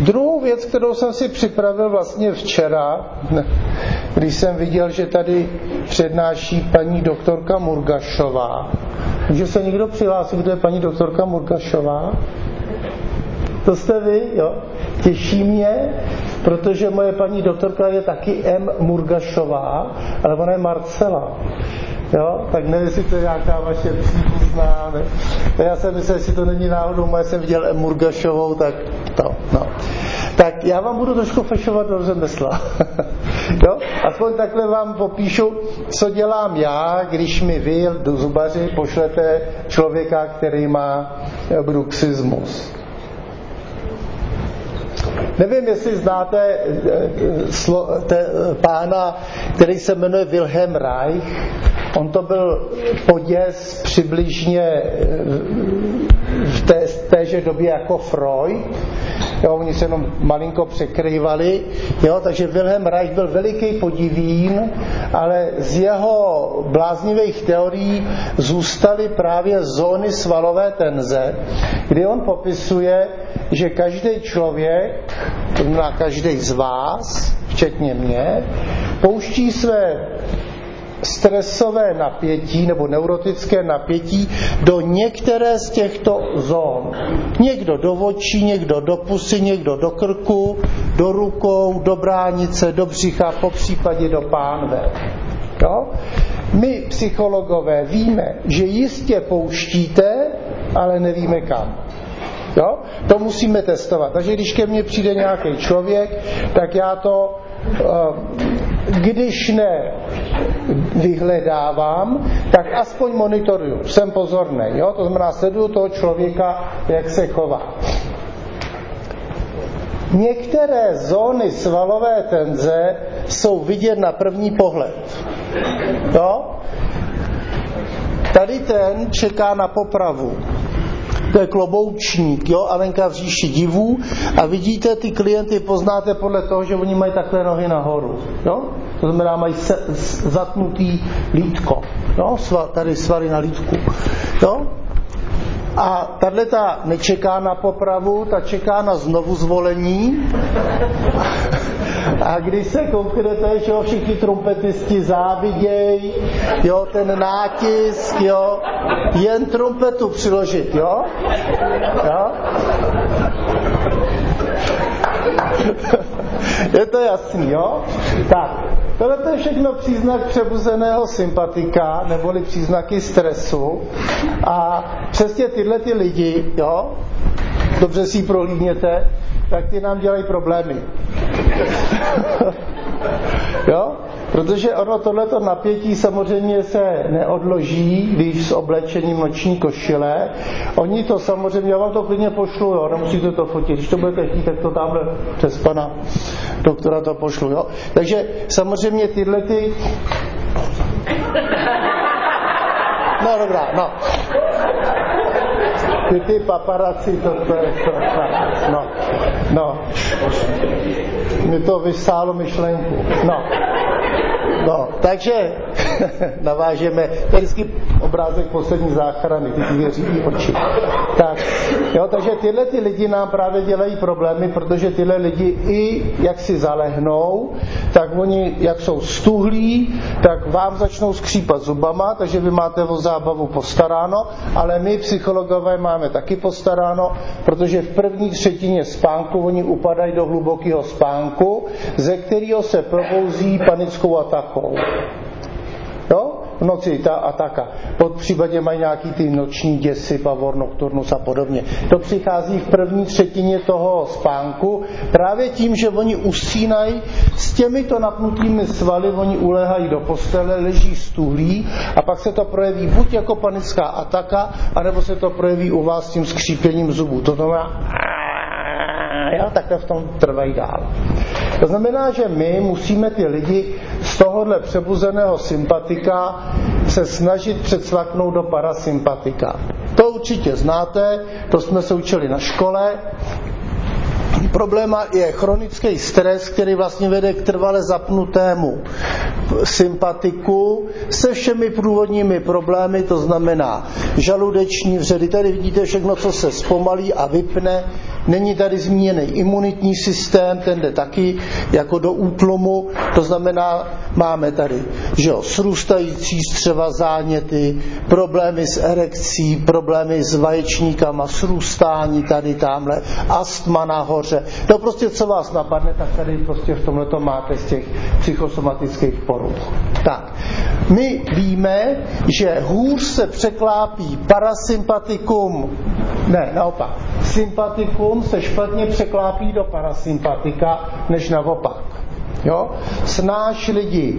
Druhou věc, kterou jsem si připravil vlastně včera, když jsem viděl, že tady přednáší paní doktorka Murgašová. Může se někdo přihlásit, kdo je paní doktorka Murgašová? To jste vy, jo? Těší mě, protože moje paní doktorka je taky M. Murgašová, ale ona je Marcela. Jo? Tak nevím, jestli to je nějaká vaše příbuzná. Ne? Já jsem myslel, jestli to není náhodou, já jsem viděl M. Murgašovou, tak to, no. Tak já vám budu trošku fešovat do řemesla. Jo? Aspoň takhle vám popíšu, co dělám já, když mi vy do zubaři pošlete člověka, který má bruxismus. Nevím, jestli znáte pána, který se jmenuje Wilhelm Reich. On to byl poděs přibližně v téže době jako Freud. Jo, oni se jenom malinko překrývali. Jo, takže Wilhelm Reich byl veliký podivín, ale z jeho bláznivých teorií zůstaly právě zóny svalové tenze, kdy on popisuje, že každý člověk, to znamená každý z vás, včetně mě, pouští své stresové napětí nebo neurotické napětí do některé z těchto zón. Někdo do očí, někdo do pusy, někdo do krku, do rukou, do bránice, do břicha, popřípadě do pánve. Jo? My, psychologové, víme, že jistě pouštíte, ale nevíme kam. Jo? To musíme testovat. Takže když ke mně přijde nějaký člověk, tak já to, když ne vyhledávám, tak aspoň monitoruju. Jsem pozorný. Jo? To znamená, sleduju toho člověka, jak se chová. Některé zóny svalové tenze jsou vidět na první pohled. Jo? Tady ten čeká na popravu. To je kloboučník, jo, Alenka v říši divů, a vidíte, ty klienty poznáte podle toho, že oni mají takové nohy nahoru, jo? To znamená, mají zatnutý lítko, jo? Tady svaly na lítku, jo? A tato nečeká na popravu, ta čeká na znovu zvolení. A když se kouknete, že jo, všichni trumpetisti záviděj, jo, ten nátisk, jo, jen trumpetu přiložit, jo? Jo? Je to jasný, jo? Tak, tohle je všechno příznak přebuzeného sympatika, neboli příznaky stresu. A přesně tyhle ty lidi, jo, dobře si ji prohlídněte, tak ty nám dělají problémy. Jo? Protože ono tohleto napětí samozřejmě se neodloží, když s oblečením noční košile. Oni to samozřejmě, já vám to klidně pošlu, jo, nemusíte to fotit. Když to budete chtít, tak to tamhle přes pana doktora to pošlu, jo. Takže samozřejmě tyhle ty... No dobrá, no. Ty paparazzi, to je to, no. Mi to vysálo myšlenku. No, takže navážeme, to je vždycky obrázek poslední záchrany, ty věří oči. Tak, jo, takže tyhle ty lidi nám právě dělají problémy, protože tyhle lidi i jak si zalehnou, tak oni, jak jsou stuhlí, tak vám začnou skřípat zubama, takže vy máte o zábavu postaráno, ale my psychologové máme taky postaráno, protože v první třetině spánku oni upadají do hlubokého spánku, ze kterého se probouzí panickou atakou. Jo? V noci ta ataka. Pod případě mají nějaký ty noční děsy, pavor, nocturnus a podobně. To přichází v první třetině toho spánku právě tím, že oni usínají s těmito napnutými svaly, oni uléhají do postele, leží stuhlí a pak se to projeví buď jako panická ataka, anebo se to projeví u vás tím skřípěním zubů. To znamená, jo, takhle v tom trvají dál. To znamená, že my musíme ty lidi z tohohle přebuzeného sympatika se snažit předsvaknout do parasympatika. To určitě znáte, to jsme se učili na škole. Problém je chronický stres, který vlastně vede k trvale zapnutému sympatiku se všemi průvodními problémy, to znamená žaludeční vředy. Tady vidíte všechno, co se zpomalí a vypne, není tady zmíněný imunitní systém, ten jde taky jako do útlumu, to znamená, máme tady, že jo, srůstající střeva, záněty, problémy s erekcí, problémy s vaječníkama, srůstání tady, tamhle, astma nahoře, no prostě co vás napadne, tak tady prostě v tomhleto máte z těch psychosomatických poruch. Tak, my víme, že hůř se překlápí parasympatikum, ne, naopak, sympatikum se špatně překlápí do parasympatika, než naopak. Jo? Snáš lidi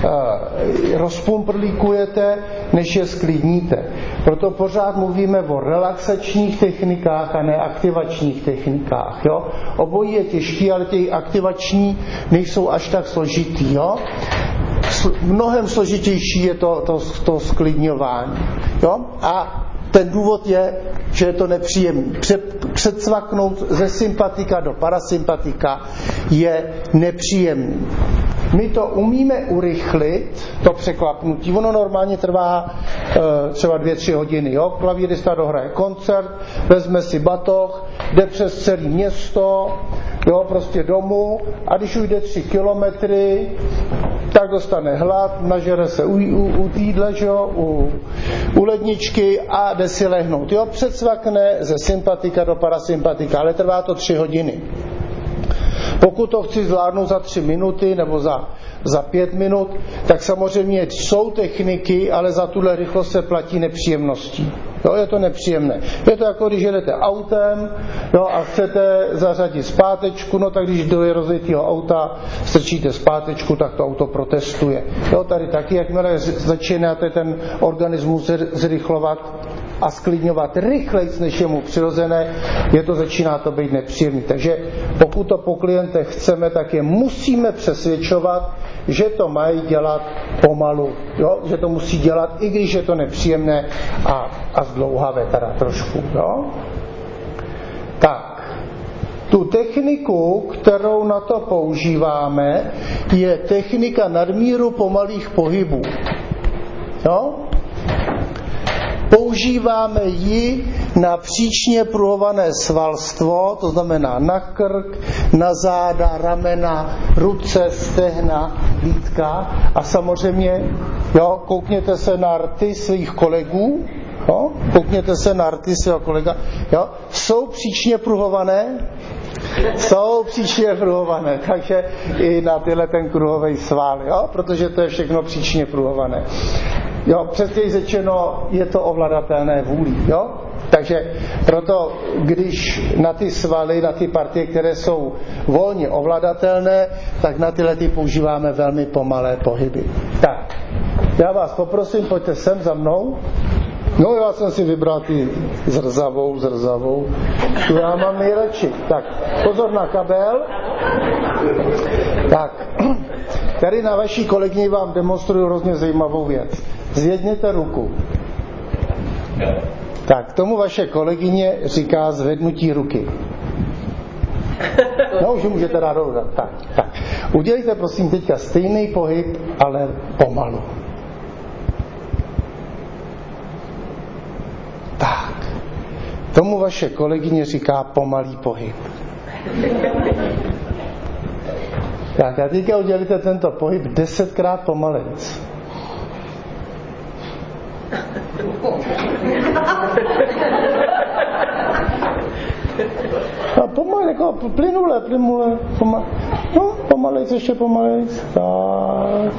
rozpumprlíkujete, než je sklidníte. Proto pořád mluvíme o relaxačních technikách a ne aktivačních technikách. Jo? Obojí je těžký, ale těch aktivační nejsou až tak složitý. Jo? Mnohem složitější je to sklidňování. Jo? A ten důvod je, že je to nepříjemný. Předsvaknout ze sympatika do parasympatika je nepříjemný. My to umíme urychlit, to překlapnutí. Ono normálně trvá třeba 2-3 hodiny. Jo? Klavírista dohraje koncert, vezme si batoh, jde přes celé město, jo, prostě domů, a když ujde 3 kilometry, tak dostane hlad, nažere se u týdle, že jo, u ledničky a jde si lehnout. Jo, předsvakne ze sympatika do parasympatika, ale trvá to 3 hodiny. Pokud to chci zvládnout za 3 minuty nebo za 5 minut, tak samozřejmě jsou techniky, ale za tuhle rychlost se platí nepříjemností. Jo, je to nepříjemné. Je to jako když jedete autem, jo, a chcete zařadit zpátečku, no tak když do rozjetého auta strčíte zpátečku, tak to auto protestuje. Jo, tady taky, jakmile začínáte ten organismus zrychlovat a sklidňovat rychleji, než je mu přirozené, začíná to být nepříjemný. Takže pokud to po klientech chceme, tak je musíme přesvědčovat, že to mají dělat pomalu, jo? Že to musí dělat, i když je to nepříjemné a zdlouhavé teda trošku. Jo? Tak, tu techniku, kterou na to používáme, je technika nadmíru pomalých pohybů. Jo? Používáme ji na příčně pruhované svalstvo, to znamená na krk, na záda, ramena, ruce, stehna, lítka a samozřejmě, jo, koukněte se na rty svých kolegů, jo, koukněte se na rty svého kolega, jo, jsou příčně pruhované? Jsou příčně pruhované, takže i na tyhle ten kruhový sval, jo, protože to je všechno příčně pruhované. Jo, přesně řečeno, je to ovladatelné vůlí, jo? Takže proto, když na ty svaly, na ty partie, které jsou volně ovladatelné, tak na tyhle ty používáme velmi pomalé pohyby. Tak, já vás poprosím, pojďte sem za mnou. No, já jsem si vybral ty zrzavou. Tu já mám nejradši. Tak, pozor na kabel. Tak, tady na vaší kolegyni vám demonstruju hrozně zajímavou věc. Zvedněte ruku. Tak, tomu vaše kolegyně říká zvednutí ruky. No, už můžete dát dolů. Tak. Udělejte prosím teďka stejný pohyb, ale pomalu. Tak. Tomu vaše kolegyně říká pomalý pohyb. Tak a teďka udělejte tento pohyb 10krát pomalejc. A pomalej, jako plynule. No, pomalejc, ještě pomalejc. Tak.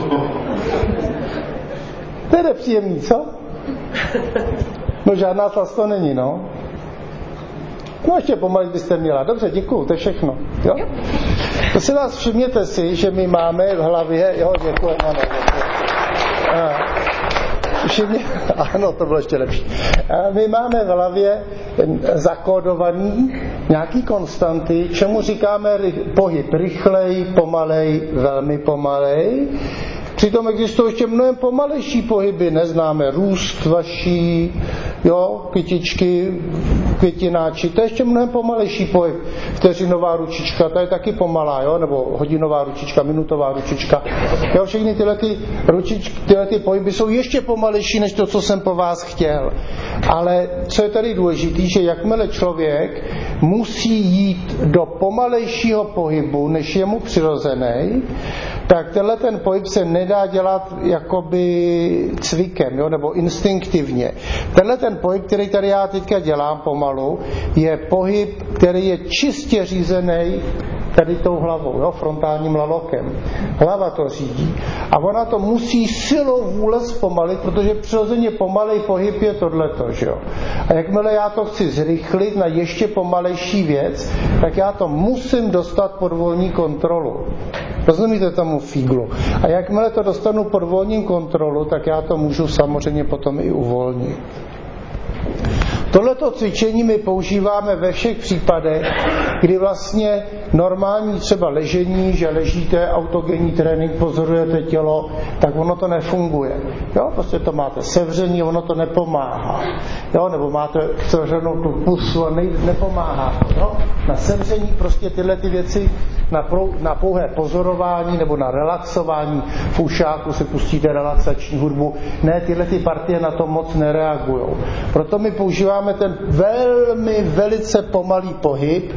To je nepříjemný, co? No, žádná slast to není, no. No, ještě pomalejc byste měla. Dobře, děkuju, to je všechno. Jo? To si vás všimněte si, že my máme v hlavě, jo, děkuji, ano, ano, to bylo ještě lepší. My máme v hlavě zakódovaný nějaký konstanty, čemu říkáme pohyb rychlej, pomalej, velmi pomalej. Přitom existují ještě mnohem pomalejší pohyby, neznáme růst vaší, jo, kytičky, květináči, to je ještě mnohem pomalejší pohyb. Vteřinová ručička, ta je taky pomalá, jo? Nebo hodinová ručička, minutová ručička. Jo, všechny tyhle pohyby jsou ještě pomalejší, než to, co jsem po vás chtěl. Ale co je tady důležité, že jakmile člověk musí jít do pomalejšího pohybu, než je mu přirozený, tak tenhle ten pohyb se nedá dělat jakoby cvikem, jo, nebo instinktivně. Tenhle ten pohyb, který tady já teďka dělám pomalu, je pohyb, který je čistě řízený tady tou hlavou, jo, frontálním lalokem. Hlava to řídí. A ona to musí silou vůle zpomalit, protože přirozeně pomalej pohyb je tohleto, že jo. A jakmile já to chci zrychlit na ještě pomalejší věc, tak já to musím dostat pod volní kontrolu. Rozumíte tomu fíglu? A jakmile to dostanu pod volní kontrolu, tak já to můžu samozřejmě potom i uvolnit. Tohleto cvičení my používáme ve všech případech, kdy vlastně normální třeba ležení, že ležíte, autogenní trénink, pozorujete tělo, tak ono to nefunguje. Jo? Prostě to máte sevření, ono to nepomáhá. Jo? Nebo máte sevřenou tu pusu a nepomáhá to. Jo? Na sevření prostě tyhle ty věci, na pouhé pozorování nebo na relaxování, v ušáku si pustíte relaxační hudbu, ne, tyhle ty partie na to moc nereagují. Proto my používáme ten velice pomalý pohyb,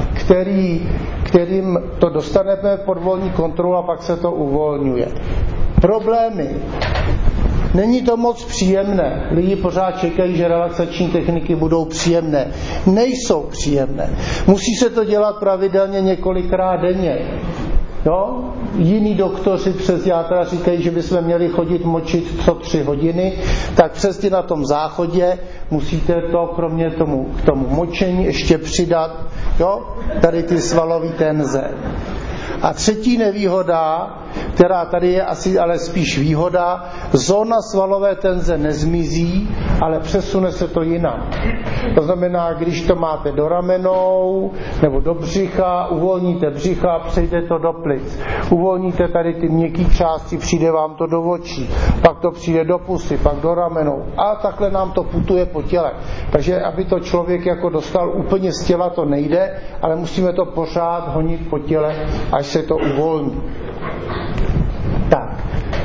kterým to dostaneme pod volní kontrolu a pak se to uvolňuje. Problémy. Není to moc příjemné. Lidi pořád čekají, že relaxační techniky budou příjemné. Nejsou příjemné. Musí se to dělat pravidelně několikrát denně. Jo? Jiní doktoři přes játra říkají, že bychom měli chodit močit co 3 hodiny, tak přesně na tom záchodě musíte to kromě k tomu močení ještě přidat, jo? Tady ty svalové tenze. A třetí nevýhoda, která tady je asi ale spíš výhoda, zóna svalové tenze nezmizí, ale přesune se to jinam. To znamená, když to máte do ramenou nebo do břicha, uvolníte břicha, přejde to do plic. Uvolníte tady ty měkké části, přijde vám to do očí, pak to přijde do pusy, pak do ramenou a takhle nám to putuje po těle. Takže aby to člověk jako dostal úplně z těla, to nejde, ale musíme to pořád honit po těle, až se to uvolní. Tak.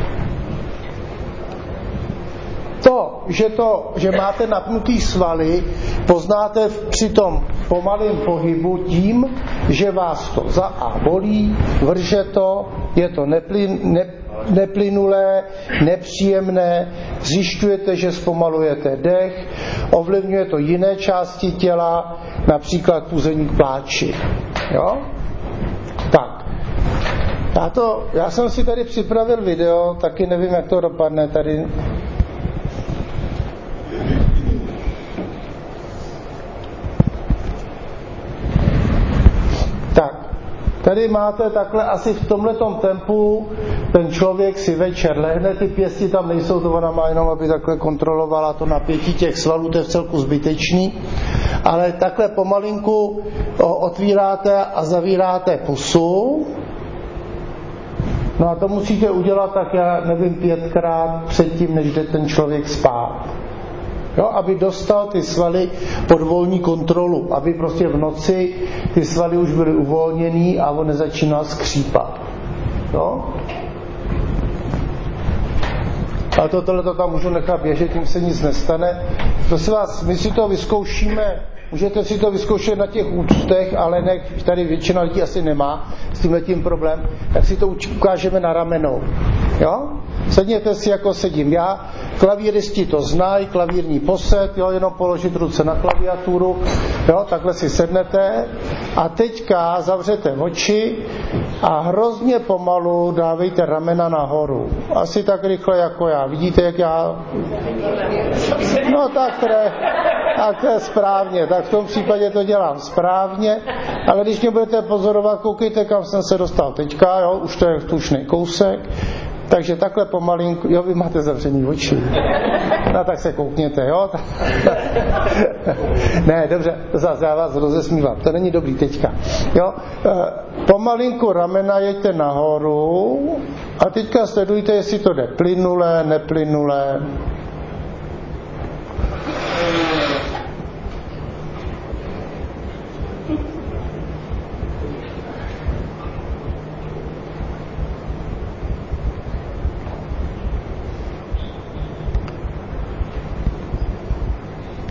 Že máte napnutý svaly, poznáte při tom pomalém pohybu tím, že vás to za A bolí, vrže to, je to neplynulé, nepříjemné, zjišťujete, že zpomalujete dech, ovlivňuje to jiné části těla, například puzení k pláči. Jo? Tak. Já jsem si tady připravil video, taky nevím, jak to dopadne tady. Tak, tady máte takhle asi v tomhletom tempu, ten člověk si večer lehne, ty pěsti tam nejsou, to ona má jenom, aby takhle kontrolovala to napětí těch svalů, to je v celku zbytečný, ale takhle pomalinku otvíráte a zavíráte pusu. No a to musíte udělat tak, já nevím, 5krát předtím, než jde ten člověk spát. Jo, aby dostal ty svaly pod volní kontrolu, aby prostě v noci ty svaly už byly uvolněný a on nezačínal skřípat. Jo? A tohle tam můžu nechat běžet, tím se nic nestane. Prosím vás, my si to vyzkoušíme, můžete si to vyzkoušet na těch úctech, ale ne, tady většina lidí asi nemá s tímhletím problém, tak si to ukážeme na ramenou. Jo? Sedněte si, jako sedím já, klavíristi to znají, klavírní posed, jo, jenom položit ruce na klaviaturu, jo, takhle si sednete a teďka zavřete oči a hrozně pomalu dávejte ramena nahoru. Asi tak rychle jako já. Vidíte, jak já... No tak to je správně, tak v tom případě to dělám správně, ale když mě budete pozorovat, koukejte, kam jsem se dostal teďka, jo, už to je tučný kousek. Takže takhle pomalinku, jo, vy máte zavřený oči. No tak se koukněte, jo. Ne, dobře, zase já vás rozesmívám, to není dobrý teďka. Jo, pomalinku ramena jeďte nahoru a teďka sledujte, jestli to jde plynulé, neplynulé.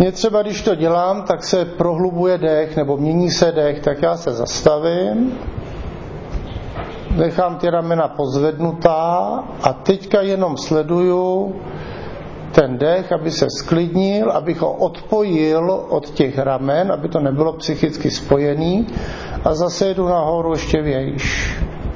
Mně třeba, když to dělám, tak se prohlubuje dech, nebo mění se dech, tak já se zastavím, nechám ty ramena pozvednutá a teďka jenom sleduju ten dech, aby se sklidnil, abych ho odpojil od těch ramen, aby to nebylo psychicky spojený a zase jdu nahoru ještě vějš.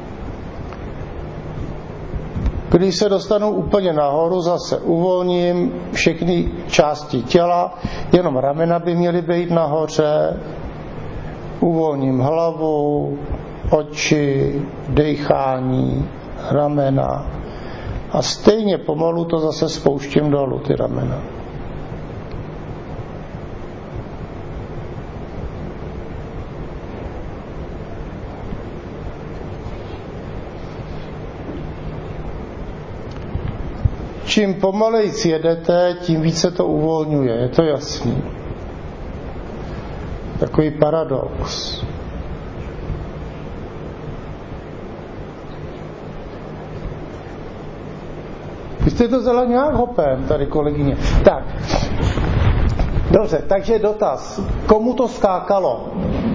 Když se dostanu úplně nahoru, zase uvolním všechny části těla, jenom ramena by měly být nahoře, uvolním hlavu, oči, dechání, ramena a stejně pomalu to zase spouštím dolů, ty ramena. Čím pomalejc jedete, tím více to uvolňuje, je to jasný. Takový paradox. Vy jste to vzala nějak hopem, tady kolegyně. Tak, dobře, takže dotaz. Komu to skákalo?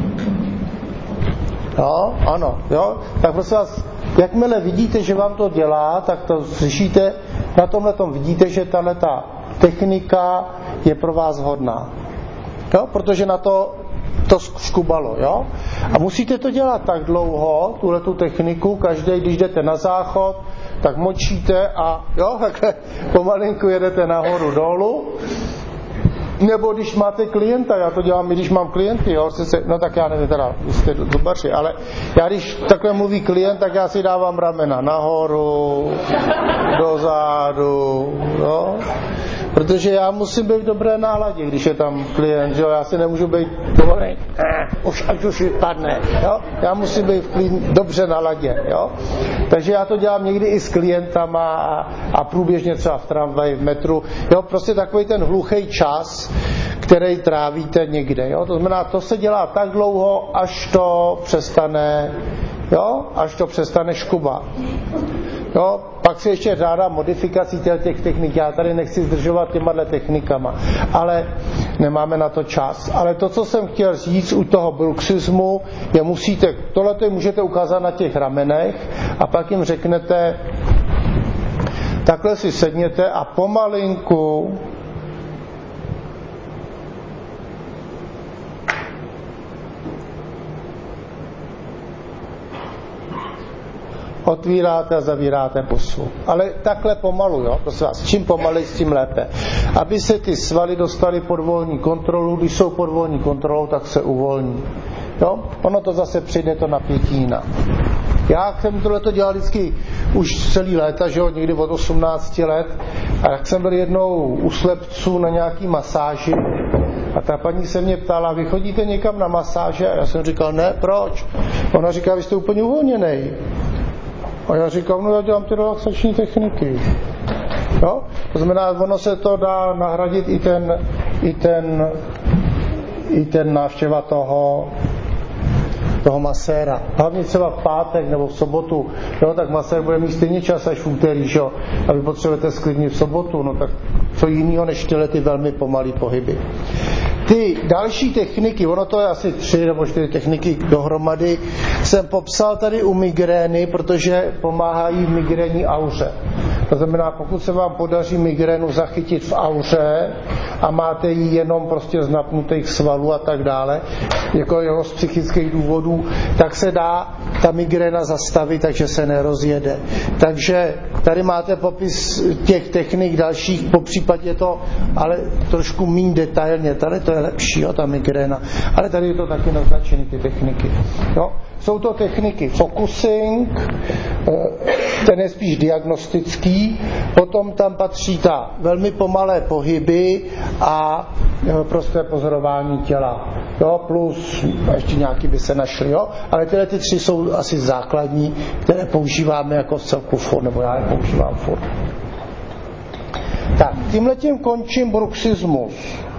Jo, ano, jo. Tak prosím vás, jakmile vidíte, že vám to dělá, tak to slyšíte, na tomhletom vidíte, že tahleta technika je pro vás hodná. Jo, protože na to škubalo, jo? A musíte to dělat tak dlouho, tuhletu techniku, každý, když jdete na záchod, tak močíte a jo, takhle pomalinku jedete nahoru dolů. Nebo když máte klienta, já to dělám i když mám klienty, jo, no tak já nevím, teda, vy jste zubaři, ale já když takhle mluví klient, tak já si dávám ramena nahoru, dozadu, jo. Protože já musím být v dobré náladě, když je tam klient, jo, já si nemůžu být povolený, ať už vypadne, jo, já musím být dobře naladě, jo. Takže já to dělám někdy i s klientama a průběžně třeba v tramvaji, v metru, jo, prostě takový ten hluchý čas, který trávíte někde, jo. To znamená, to se dělá tak dlouho, až to přestane, jo, až to přestane škubat. Jo, pak se ještě žádá modifikací těch technik. Já tady nechci zdržovat těma technikama, ale nemáme na to čas. Ale to, co jsem chtěl říct u toho bruxismu, je tohleto můžete ukázat na těch ramenech a pak jim řeknete, takhle si sedněte a pomalinku otvíráte a zavíráte pusu. Ale takhle pomalu, jo, prosím vás, čím pomalej, tím lépe. Aby se ty svaly dostaly pod volní kontrolu, když jsou pod volní kontrolou, tak se uvolní. Jo? Ono to zase přijde to napětí jinak. Já jsem tohleto dělal vždycky už celý léta, že jo, někdy od 18 let. A jak jsem byl jednou u slepců na nějaký masáži a ta paní se mě ptala, vy chodíte někam na masáže? A já jsem říkal, ne, proč? Ona říká, vy jste úplně uvolněnej. A já říkám, no já dělám ty relaxační techniky. Jo? To znamená, ono se to dá nahradit i ten návštěva toho maséra. Hlavně třeba v pátek nebo v sobotu, jo, tak masér bude mít stejně čas až v úterý, že jo, a vy potřebujete sklidnit v sobotu, no tak co jiného než tyhle ty velmi pomalý pohyby. Ty další techniky, ono to je asi 3 nebo 4 techniky dohromady, jsem popsal tady u migrény, protože pomáhají v migrénní auře. To znamená, pokud se vám podaří migrénu zachytit v auře a máte ji jenom prostě z napnutých svalů a tak dále, jako jeho z psychických důvodů, tak se dá ta migréna zastavit, takže se nerozjede. Takže tady máte popis těch technik dalších, po případě to, ale trošku méně detailně, tady to je lepší, jo, ta migréna. Ale tady je to taky naznačený, ty techniky. Jo. Jsou to techniky focusing, ten je spíš diagnostický, potom tam patří ta velmi pomalé pohyby a prosté pozorování těla. Jo, plus ještě nějaký by se našli, jo, ale tyhle ty 3 jsou asi základní, které používáme jako celku furt, nebo já je používám furt. Tak, tímhletím končím bruxismus.